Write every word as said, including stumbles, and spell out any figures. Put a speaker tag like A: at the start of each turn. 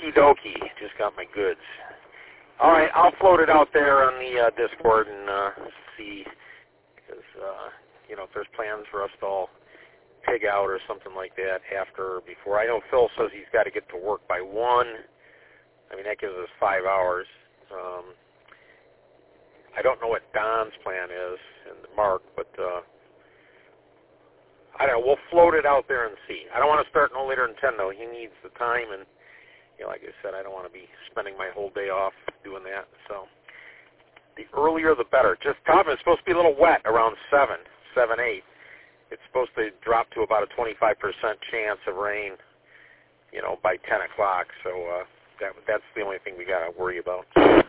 A: Okie dokie. Just got my goods. All right, I'll float it out there on the uh, Discord and uh, see, because, uh, you know, if there's plans for us to all pig out or something like that after or before. I know Phil says he's got to get to work by one. I mean, that gives us five hours. Um, I don't know what Don's plan is and Mark, but uh, I don't know. We'll float it out there and see. I don't want to start no later than ten, though. He needs the time, and, you know, like I said, I don't want to be spending my whole day off doing that. So the earlier the better. Just tell him it's supposed to be a little wet around seven, seven, eight. It's supposed to drop to about a twenty-five percent chance of rain, you know, by ten o'clock. So uh, that, that's the only thing we got to worry about.